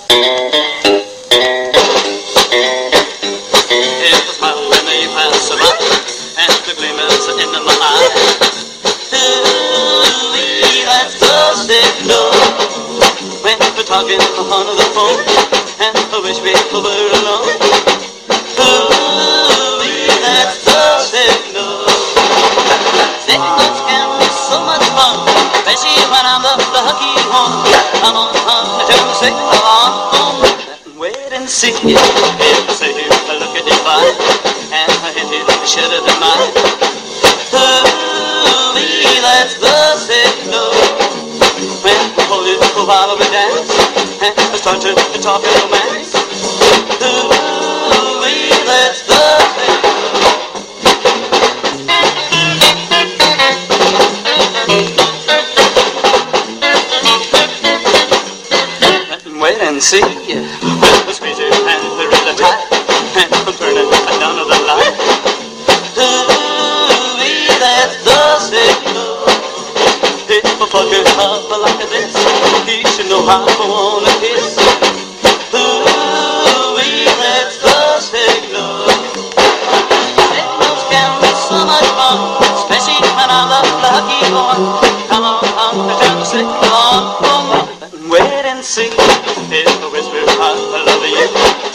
It's the smile when they pass by, and the gleam is in my eye. Ooh, that's the signal when we're talking on the phone, and I wish we were alone. Ooh, that's the signal. Signals can be so much fun, especially when I'm the lucky one. Come on, turn the signal on. Wait and see if you say you look at your body, and if you should have done mine. Ooh, that's the signal when we hold it while we dance, and we start to talk romance. Ooh, that's the signal. Wait and see. Squeeze your hand really tight, and I'm turning down to the light. Ooh, that's the signal. If I fuck it up like this, he should know how I wanna kiss. Ooh, that's the signal. Signals can be so much fun, especially when I'm the lucky one. Come on, turn the signal on. Wait and see if I whisper I love you.